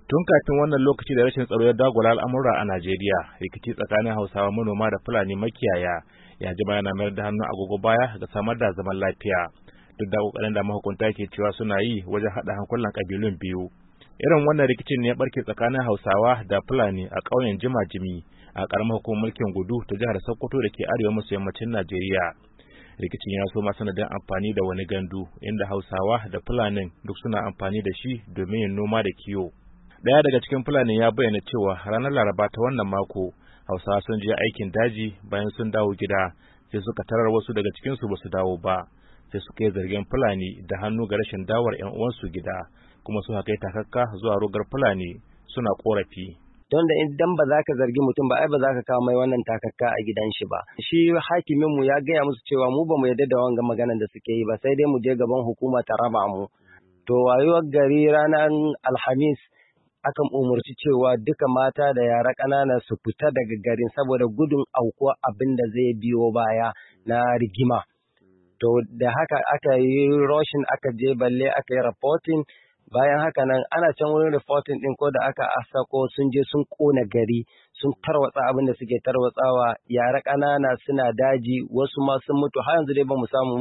Tun kafin wannan lokaci da rashin tsaro ya dagula al'amura a Najeriya, rikici tsakanin Hausawa manoma da Fulani makiyaya ya jima yana mayar da hannu agogo baya ga samar da zaman lafiya. Duk da kokarin da mahukunta ke cewa suna yi wajen haɗa hankulan kabilun biyu. Irin wannan rikicin ne ya barke tsakanin Hausawa da Fulani a ƙauyen Jima-Jimi a ƙaramar hukumar mulkin Gudu ta jihar Sokoto da ke arewa maso yammacin Najeriya. Rikicin ya soma sanadin amfani da wani gandu inda Hausawa da Fulanin duk suna amfani da shi domin yin noma da kiwo. Daya daga cikin Fulani ya bayyana cewa ranar Laraba ta wannan mako Hausawa sun je aikin daji, bayan sun dawo gida sai suka tarar wasu daga cikin su basu dawo ba, sai suka yi zargin Fulani da hannu ga rashin dawar ƴan uwansu gida, kuma suka kai takakka zuwa rugar Fulani suna korafi. Don da idan ba za ka zargi mutum ba, ai ba za ka kawo mai wannan takakka a gidan shi ba. Shi hakimin mu ya gaya musu cewa mu ba mu yarda da wanga maganar da suke yi ba, sai dai mu je gaban hukuma ta raba mu. To wayewar gari ranar Alhamis akan umarci cewa duka mata da yara ƙanana su fita daga garin saboda gudun aukuwa abin da zai biyo baya na rigima. To da haka aka yi rushin, aka je balle aka yi reporting. Bayan haka nan ana can wurin reporting din, ko da aka asako sun je sun kona gari, sun tarwatsa abin da suke tarwatsawa, yara ƙanana suna daji, wasu ma sun mutu. Har yanzu dai ba mu samu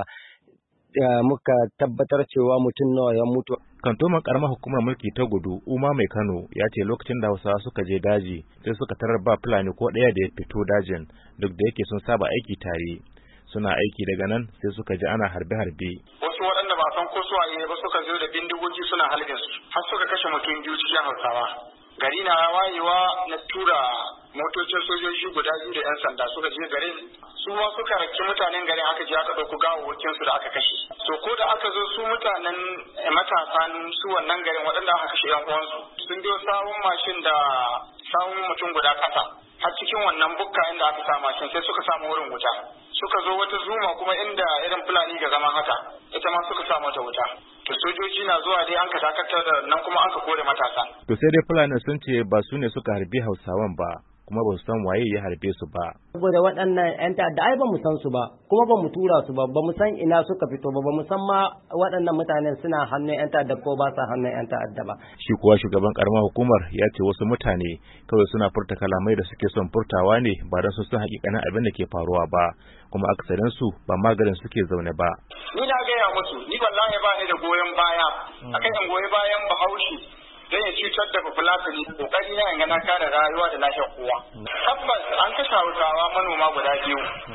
muka tabbatar cewa mutum nawa ya mutu. Kantoman karamar hukumar mulki ta Gudu, Uma Mai Kano, ya ce lokacin da Hausawa suka je daji sai suka tarar ba Fulani ko ɗaya da ya fito dajin, duk da yake sun saba aiki tare. Suna aiki daga nan sai suka ji ana harbe-harbe. Wasu waɗanda ba san ko suwaye ba suka zo da bindigogi suna halbin su, har suka kashe mutum biyu cikin Hausawa. Gari na wayewa na tura motocin sojoji guda biyu da 'yan sanda suka je garin, su ma suka raki mutanen garin, aka je aka ɗauko gawawwakin su da aka kashe. So ko da aka zo su mutanen matasan su wannan garin waɗanda aka kashe 'yan uwansu sun biyo sawun mashin da sawun mutum guda ƙasa har cikin wannan bukka inda aka sa mashin, sai suka samu wurin wuta. Suka zo wata zuma kuma inda irin Fulani ga zaman haka, ita ma suka sa mata wuta. To sojoji na zuwa dai an ka dakatar da nan kuma an ka kore matasa. To sai dai Fulani sun ce ba su ne suka harbi Hausawan ba, kuma ba su san waye ya harbe su ba. Saboda waɗannan 'yan ta'adda ai ba mu san su ba, kuma ba mu tura su ba, ba mu san ina suka fito ba, ba mu san ma waɗannan mutanen suna hannun 'yan ta'adda ko ba sa hannun 'yan ta'adda ba. Shi kuwa shugaban karamar hukumar ya ce wasu mutane kawai suna furta kalamai da suke son furtawa ne ba don su san hakikanin abin da ke faruwa ba, kuma akasarin su ba magarin suke zaune ba. Ni na gaya musu, ni wallahi ba ni da goyon baya akan in goyi bayan Bahaushe dan ya cutar da Bafulatani. Kokari na yanga na kare rayuwa da lafiyar kowa. Tabbas an kashe Hausawa manoma guda biyu,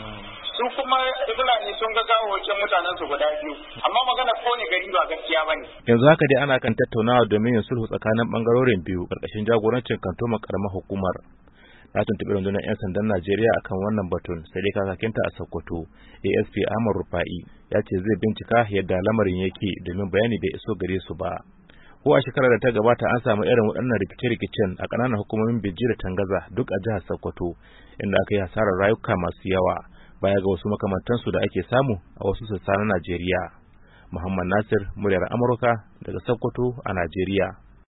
su kuma Fulani sun ga gawawwakin mutanen su guda biyu, amma magana ko ne gari ba gaskiya bane. Yanzu haka dai ana kan tattaunawa domin yin sulhu tsakanin bangarorin biyu karkashin jagorancin kantoman karamar hukumar. Na tuntuɓi rundunar 'yan sandan Najeriya akan wannan batun, sai dai kakakinta a Sokoto, ASP Ahmad Rufa'i, ya ce zai bincika yadda lamarin yake domin bayani bai iso gare su ba. Ko a shekarar da ta gabata an samu irin waɗannan rikice-rikicen a ƙananan hukumomin Bijji da Tangaza duk a jihar Sokoto, inda aka yi hasarar rayuka masu yawa baya ga wasu makamantansu da ake samu a wasu sassa na Najeriya. Muhammad Nasir, muryar Amurka daga Sokoto a Najeriya.